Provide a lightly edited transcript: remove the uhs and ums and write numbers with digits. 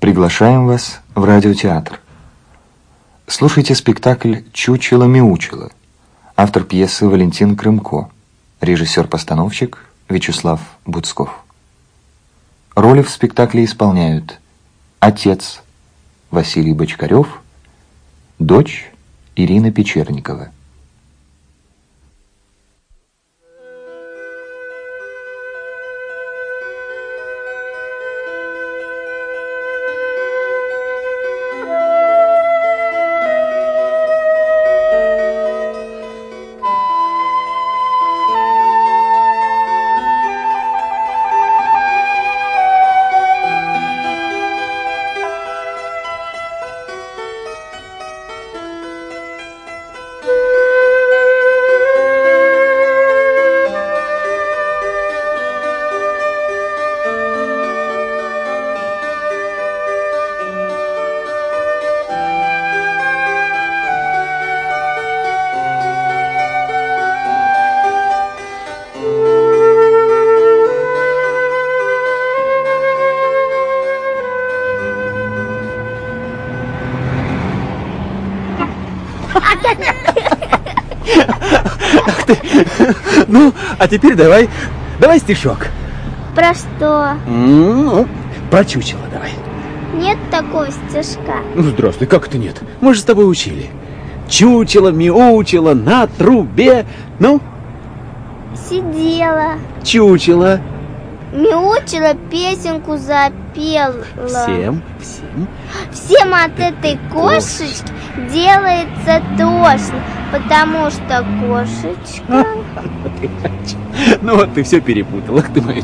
Приглашаем вас в радиотеатр. Слушайте спектакль «Чучело-мяучело». Автор пьесы Валентин Крымко. Режиссер-постановщик Вячеслав Буцков. Роли в спектакле исполняют отец Василий Бочкарев, дочь Ирина Печерникова. Ах ты. Ну, а теперь давай стишок. Про что? Ну, про чучело давай. Нет такого стишка. Ну, здравствуй, как это нет? Мы же с тобой учили. Чучело, мяучело на трубе. Ну? Сидела. Чучело. Мяучила, песенку запела. Всем от этой кошечки делается тошно, потому что кошечка... Ну вот ты все перепутала, ты моя